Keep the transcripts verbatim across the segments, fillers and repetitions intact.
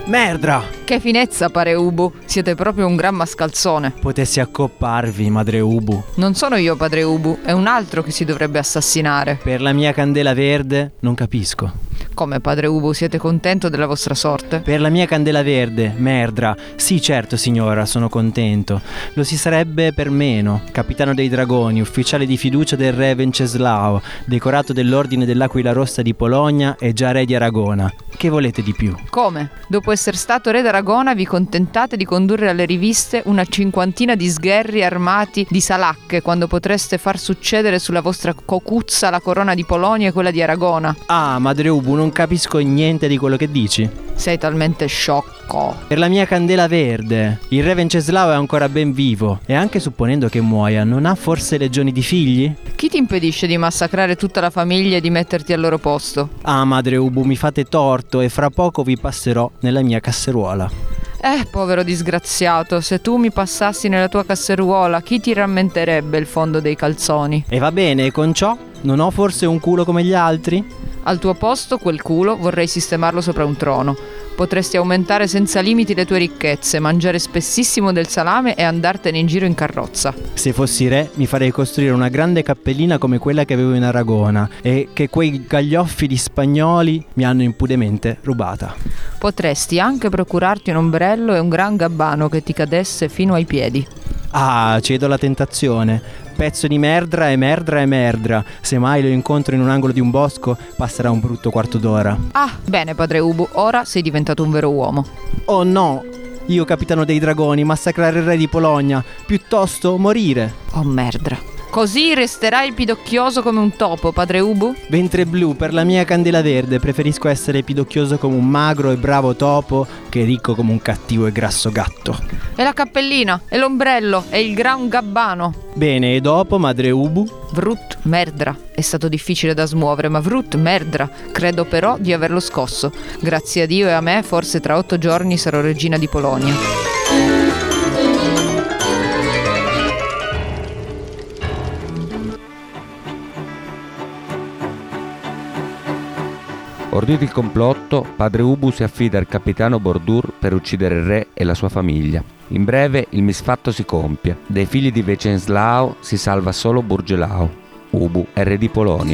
Merdra! Che finezza, padre Ubu. Siete proprio un gran mascalzone. Potessi accopparvi, madre Ubu. Non sono io, padre Ubu, è un altro che si dovrebbe assassinare. Per la mia candela verde non capisco. Come, padre Ubu, siete contento della vostra sorte? Per la mia candela verde, Merdra. Sì, certo, signora, sono contento. Lo si sarebbe per meno. Capitano dei dragoni, ufficiale di fiducia del re Venceslao, decorato dell'ordine dell'Aquila Rossa di Polonia e già re di Aragona. Che volete di più? Come? Dopo essere stato re d'Aragona vi contentate di condurre alle riviste una cinquantina di sgherri armati di salacche, quando potreste far succedere sulla vostra cocuzza la corona di Polonia e quella di Aragona? Ah, madre Ubu, non capisco niente di quello che dici. Sei talmente sciocco. Per la mia candela verde, il re Venceslao è ancora ben vivo e anche supponendo che muoia, non ha forse legioni di figli? Chi ti impedisce di massacrare tutta la famiglia e di metterti al loro posto? Ah, madre Ubu, mi fate torto e fra poco vi passerò nella mia casseruola. Eh, povero disgraziato, se tu mi passassi nella tua casseruola, chi ti rammenterebbe il fondo dei calzoni? E va bene, e con ciò non ho forse un culo come gli altri? Al tuo posto, quel culo vorrei sistemarlo sopra un trono. Potresti aumentare senza limiti le tue ricchezze, mangiare spessissimo del salame e andartene in giro in carrozza. Se fossi re mi farei costruire una grande cappellina come quella che avevo in Aragona e che quei gaglioffili spagnoli mi hanno impudemente rubata. Potresti anche procurarti un ombrello e un gran gabbano che ti cadesse fino ai piedi. Ah, cedo alla tentazione. Pezzo di merdra e merdra e merdra. Se mai lo incontro in un angolo di un bosco, passerà un brutto quarto d'ora. Ah, bene, padre Ubu, ora sei diventato un vero uomo. Oh no! Io, capitano dei dragoni, massacrare il re di Polonia, piuttosto morire. Oh merdra. Così resterai pidocchioso come un topo, padre Ubu? Ventre blu, per la mia candela verde preferisco essere pidocchioso come un magro e bravo topo che ricco come un cattivo e grasso gatto. E la cappellina, e l'ombrello, e il gran gabbano. Bene, e dopo, madre Ubu? Vrut merdra. È stato difficile da smuovere, ma vrut merdra. Credo però di averlo scosso. Grazie a Dio e a me, forse tra otto giorni sarò regina di Polonia. Ordito il complotto, padre Ubu si affida al capitano Bordur per uccidere il re e la sua famiglia. In breve il misfatto si compie. Dai figli di Venceslao si salva solo Burgelao. Ubu è re di Polonia.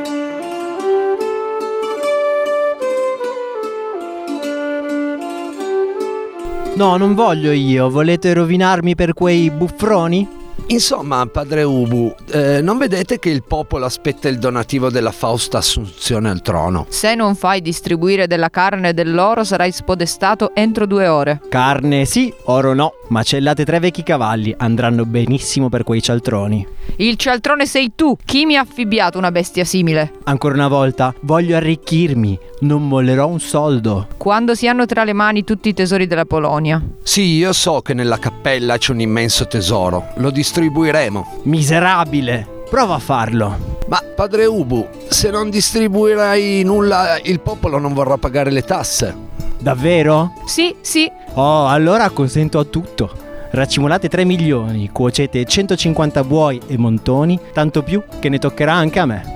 No, non voglio io. Volete rovinarmi per quei buffroni? Insomma, padre Ubu, eh, non vedete che il popolo aspetta il donativo della Fausta assunzione al trono? Se non fai distribuire della carne e dell'oro sarai spodestato entro due ore. Carne sì, oro no. Macellate tre vecchi cavalli, andranno benissimo per quei cialtroni. Il cialtrone sei tu. Chi mi ha affibbiato una bestia simile? Ancora una volta, voglio arricchirmi. Non mollerò un soldo. Quando si hanno tra le mani tutti i tesori della Polonia. Sì, io so che nella cappella c'è un immenso tesoro. Lo distribuiremo. Miserabile! Prova a farlo. Ma padre Ubu, se non distribuirai nulla, il popolo non vorrà pagare le tasse. Davvero? Sì, sì. Oh, allora consento a tutto. Raccimolate tre milioni, cuocete centocinquanta buoi e montoni, tanto più che ne toccherà anche a me.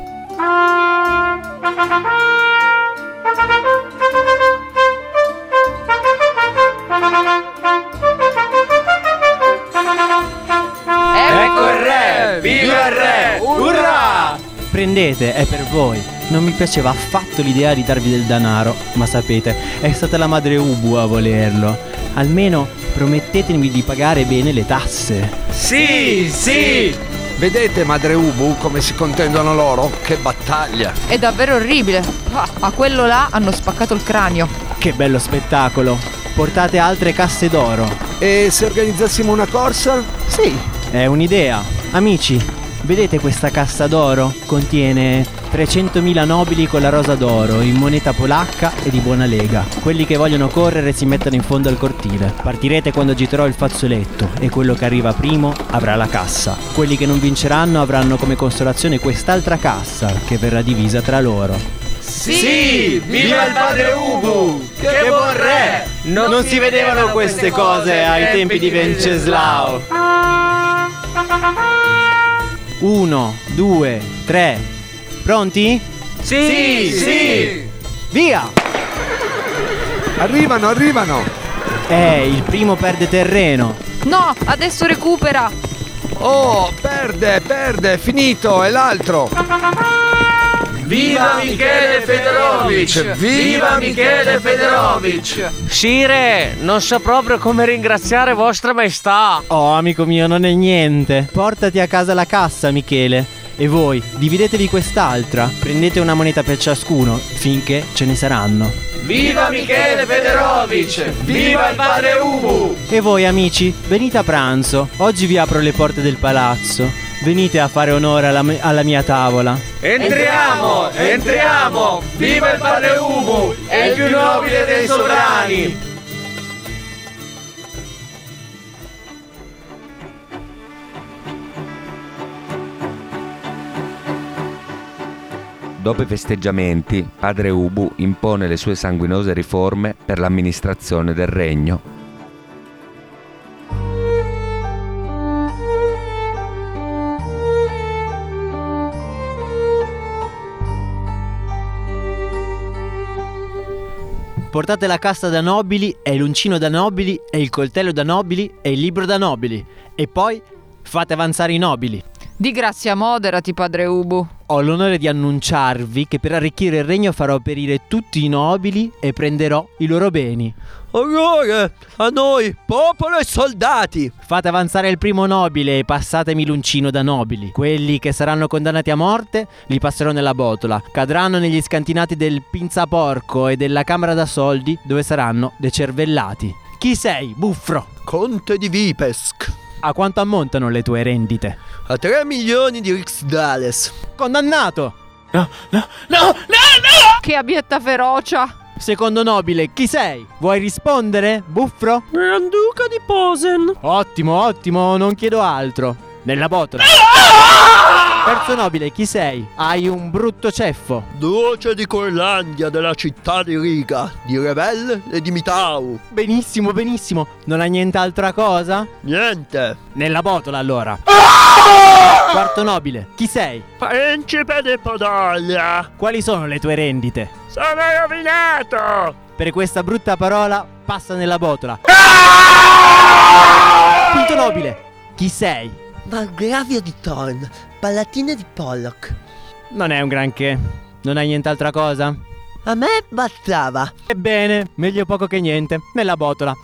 Ecco il re! Viva il re! Urrà! Prendete, è per voi. Non mi piaceva affatto l'idea di darvi del denaro, ma sapete, è stata la madre Ubu a volerlo. Almeno promettetemi di pagare bene le tasse. Sì, sì! Vedete, madre Ubu, come si contendono loro? Che battaglia! È davvero orribile. Ah, a quello là hanno spaccato il cranio. Che bello spettacolo. Portate altre casse d'oro. E se organizzassimo una corsa? Sì, è un'idea. Amici, vedete questa cassa d'oro? Contiene trecentomila nobili con la rosa d'oro in moneta polacca e di buona lega. Quelli che vogliono correre si mettono in fondo al cortile. Partirete quando agiterò il fazzoletto e quello che arriva primo avrà la cassa. Quelli che non vinceranno avranno come consolazione quest'altra cassa che verrà divisa tra loro. Sì! Viva il padre Ubu! Che buon re! Non, non si vedevano queste cose ai tempi di Venceslao. Uno, due, tre. Pronti? Sì, sì! Via! Arrivano, arrivano. Eh, il primo perde terreno. No, adesso recupera. Oh, perde, perde, finito, è l'altro. Viva Michele Federovic! Viva Michele Federovic! Sire, non so proprio come ringraziare vostra maestà. Oh, amico mio, non è niente. Portati a casa la cassa, Michele. E voi, dividetevi quest'altra. Prendete una moneta per ciascuno, finché ce ne saranno. Viva Michele Federovic! Viva il padre Ubu! E voi, amici, venite a pranzo. Oggi vi apro le porte del palazzo. Venite a fare onore alla, me- alla mia tavola. Entriamo! Entriamo! Viva il padre Ubu! È il più nobile dei sovrani! Dopo i festeggiamenti, padre Ubu impone le sue sanguinose riforme per l'amministrazione del regno. Portate la cassa da nobili e l'uncino da nobili e il coltello da nobili e il libro da nobili. E poi fate avanzare i nobili. Di grazia, moderati, padre Ubu. Ho l'onore di annunciarvi che per arricchire il regno farò perire tutti i nobili e prenderò i loro beni. Onore a noi, popolo e soldati! Fate avanzare il primo nobile e passatemi l'uncino da nobili. Quelli che saranno condannati a morte li passerò nella botola. Cadranno negli scantinati del pinzaporco e della camera da soldi, dove saranno decervellati. Chi sei, buffro? Conte di Vipesk. A quanto ammontano le tue rendite? A tre milioni di Rixdales. Condannato! Che abietta ferocia. Secondo nobile, chi sei? Vuoi rispondere, buffro? Granduca di Posen. Ottimo, ottimo, non chiedo altro. Nella botola. Terzo nobile, chi sei? Hai un brutto ceffo. Duce di Corlandia, della città di Riga, di Revel e di Mitau. Benissimo, benissimo. Non hai nient'altra cosa? Niente. Nella botola allora. Quarto nobile, chi sei? Principe di Podoglia. Quali sono le tue rendite? Sono rovinato. Per questa brutta parola, passa nella botola. Quinto nobile, chi sei? Margravio di Thorn, palatino di Pollock. Non è un granché. Non hai nient'altra cosa? A me bastava. Ebbene, meglio poco che niente. Nella botola.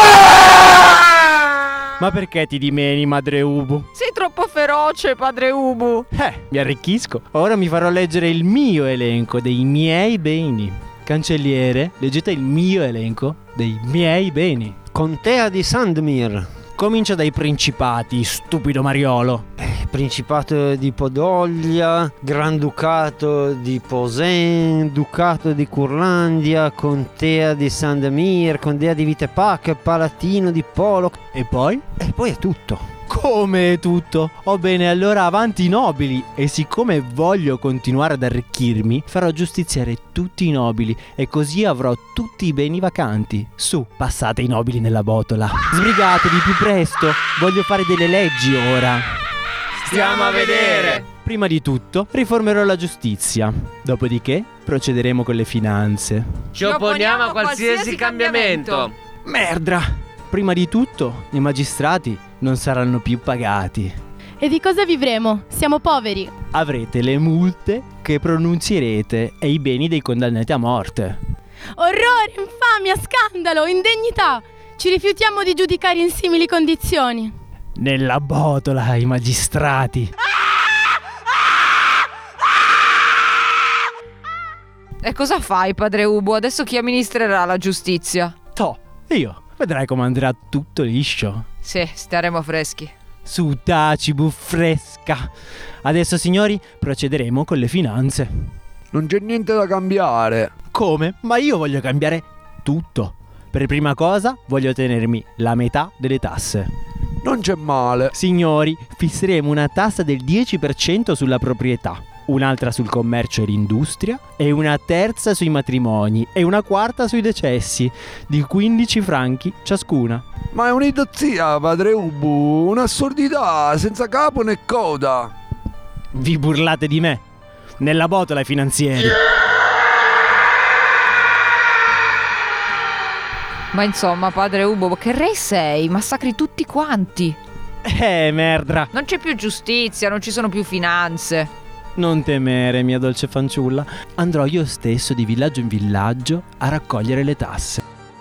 Ma perché ti dimeni, madre Ubu? Sei troppo feroce, padre Ubu. Eh, mi arricchisco. Ora mi farò leggere il mio elenco dei miei beni. Cancelliere, leggete il mio elenco dei miei beni. Contea di Sandmir. Comincia dai principati, stupido Mariolo. Eh, Principato di Podoglia, Granducato di Posen, Ducato di Curlandia, Contea di Sandemir, Contea di Vitepac, Palatino di Pollock. E poi? E poi è tutto. Come tutto? Oh bene, allora avanti i nobili. E siccome voglio continuare ad arricchirmi, farò giustiziare tutti i nobili e così avrò tutti i beni vacanti. Su, passate i nobili nella botola. Sbrigatevi più presto. Voglio fare delle leggi ora. Stiamo a vedere! Prima di tutto, riformerò la giustizia. Dopodiché, procederemo con le finanze. Ci opponiamo a qualsiasi cambiamento. Merda! Prima di tutto, i magistrati non saranno più pagati. E di cosa vivremo? Siamo poveri. Avrete le multe che pronunzierete e i beni dei condannati a morte. Orrore, infamia, scandalo, indegnità. Ci rifiutiamo di giudicare in simili condizioni. Nella botola i magistrati. E cosa fai, padre Ubu? Adesso chi amministrerà la giustizia? Toh, io. Vedrai come andrà tutto liscio. Sì, staremo freschi. Su, taci, buffresca. Adesso, signori, procederemo con le finanze. Non c'è niente da cambiare. Come? Ma io voglio cambiare tutto. Per prima cosa, voglio tenermi la metà delle tasse. Non c'è male. Signori, fisseremo una tassa del dieci per cento sulla proprietà, un'altra sul commercio e l'industria e una terza sui matrimoni e una quarta sui decessi, di quindici franchi ciascuna. Ma è un'idiozia, padre Ubu, un'assurdità senza capo né coda. Vi burlate di me? Nella botola i finanzieri. Ma insomma, padre Ubo, che re sei? Massacri tutti quanti. Eh, merdra. Non c'è più giustizia, non ci sono più finanze. Non temere, mia dolce fanciulla. Andrò io stesso di villaggio in villaggio a raccogliere le tasse.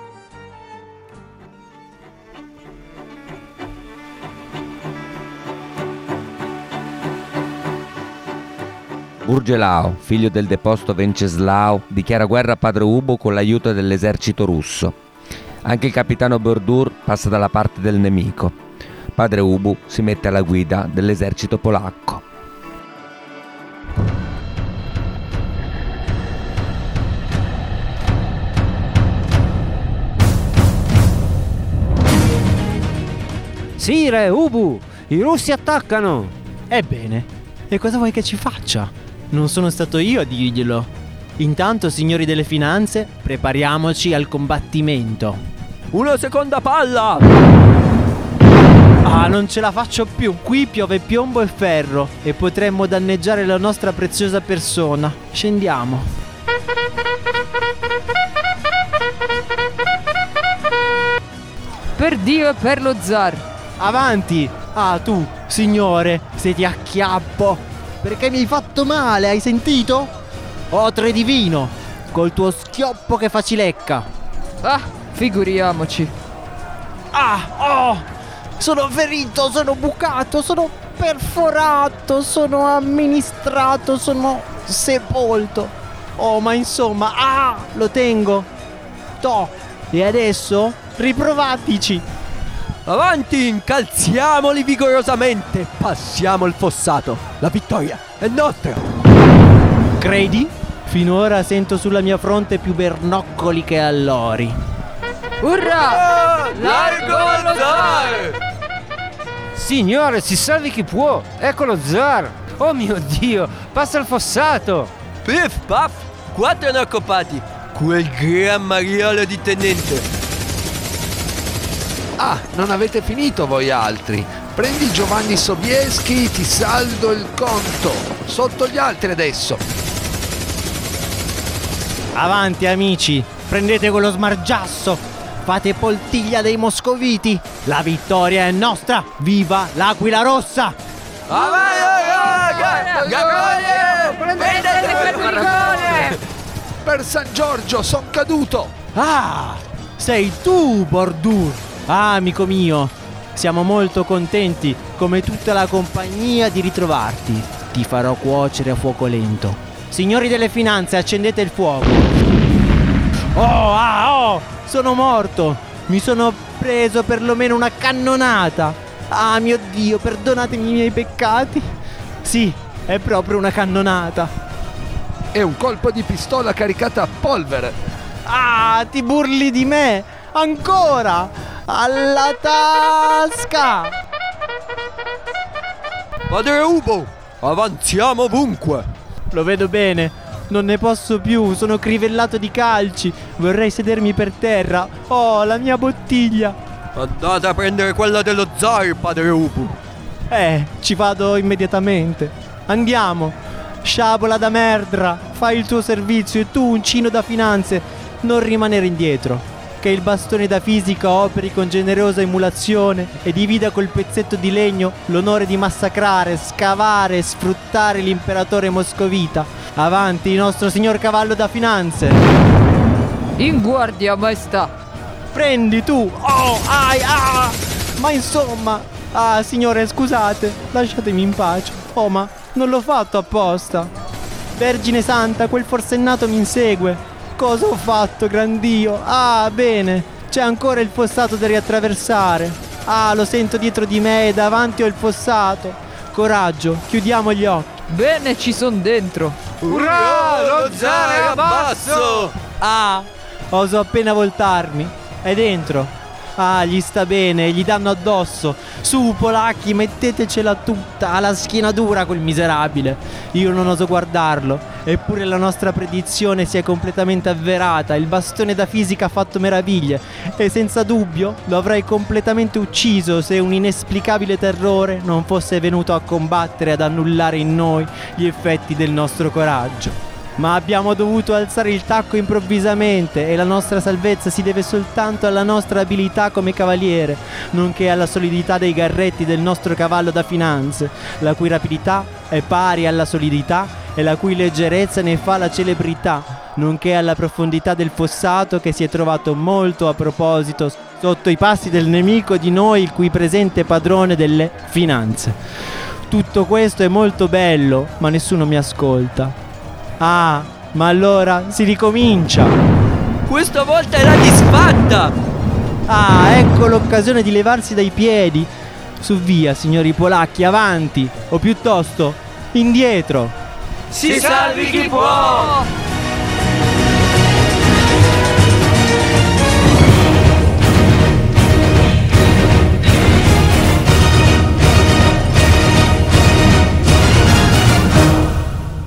Burgelao, figlio del deposto Venceslao, dichiara guerra a padre Ubo con l'aiuto dell'esercito russo. Anche il capitano Bordur passa dalla parte del nemico. Padre Ubu si mette alla guida dell'esercito polacco. Sire, Ubu, i russi attaccano. Ebbene, e cosa vuoi che ci faccia? Non sono stato io a dirglielo. Intanto, signori delle finanze, prepariamoci al combattimento. Una seconda palla! Ah, non ce la faccio più. Qui piove piombo e ferro e potremmo danneggiare la nostra preziosa persona. Scendiamo. Per Dio e per lo zar. Avanti! Ah, tu, signore, se ti acchiappo. Perché mi hai fatto male, hai sentito? Otre divino, col tuo schioppo che facilecca. Ah, figuriamoci. Ah, oh! Sono ferito, sono bucato, sono perforato, sono amministrato, sono sepolto. Oh, ma insomma, ah, lo tengo. Toh, e adesso riprovatici. Avanti, incalziamoli vigorosamente. Passiamo il fossato. La vittoria è nostra. Credi? Finora sento sulla mia fronte più bernoccoli che allori. Urrà! Largo allo zar! Signore, si salvi chi può. Ecco lo zar. Oh mio Dio, passa il fossato. Piff, paff, quattro ne occupati. Quel gran mariolo di tenente. Ah, non avete finito voi altri. Prendi Giovanni Sobieski, ti saldo il conto. Sotto gli altri adesso. Avanti amici, prendete quello smargiasso. Fate poltiglia dei moscoviti. La vittoria è nostra. Viva l'Aquila Rossa! Per San Giorgio, son caduto. Ah, sei tu, Bordur. Ah, amico mio, siamo molto contenti, come tutta la compagnia, di ritrovarti. Ti farò cuocere a fuoco lento. Signori delle finanze, accendete il fuoco. Oh, ah, oh, sono morto. Mi sono preso perlomeno una cannonata. Ah, mio Dio, perdonatemi i miei peccati. Sì, è proprio una cannonata. È un colpo di pistola caricata a polvere. Ah, ti burli di me? Ancora? Alla tasca! Padre Ubo, avanziamo ovunque. Lo vedo bene, non ne posso più, sono crivellato di calci. Vorrei sedermi per terra. Oh, la mia bottiglia. Andate a prendere quella dello zar, padre Ubu. Eh, ci vado immediatamente. Andiamo. Sciabola da merdra, fai il tuo servizio e tu, uncino da finanze, non rimanere indietro. Che il bastone da fisica operi con generosa emulazione e divida col pezzetto di legno l'onore di massacrare, scavare e sfruttare l'imperatore moscovita. Avanti, il nostro signor cavallo da finanze. In guardia, maestà. Prendi tu. Oh, ai, ah. Ma insomma, ah, signore, scusate, lasciatemi in pace. Oh, ma non l'ho fatto apposta. Vergine Santa, quel forsennato mi insegue. Cosa ho fatto, gran Dio? Ah, bene, c'è ancora il fossato da riattraversare. Ah, lo sento dietro di me e davanti ho il fossato. Coraggio, chiudiamo gli occhi. Bene, ci son dentro. Urrà, lo zar è a basso. Ah, oso appena voltarmi. È dentro. Ah, gli sta bene, gli danno addosso. Su, polacchi, mettetecela tutta. Ha la schiena dura quel miserabile. Io non oso guardarlo. Eppure la nostra predizione si è completamente avverata. Il bastone da fisica ha fatto meraviglie. E senza dubbio lo avrei completamente ucciso se un inesplicabile terrore non fosse venuto a combattere, ad annullare in noi gli effetti del nostro coraggio. Ma abbiamo dovuto alzare il tacco improvvisamente e la nostra salvezza si deve soltanto alla nostra abilità come cavaliere, nonché alla solidità dei garretti del nostro cavallo da finanze, la cui rapidità è pari alla solidità e la cui leggerezza ne fa la celebrità, nonché alla profondità del fossato che si è trovato molto a proposito sotto i passi del nemico di noi, il cui presente padrone delle finanze. Tutto questo è molto bello, ma nessuno mi ascolta. Ah, ma allora si ricomincia. Questa volta è la disfatta. Ah, ecco l'occasione di levarsi dai piedi. Su via, signori polacchi, avanti, o piuttosto indietro. Si salvi chi può!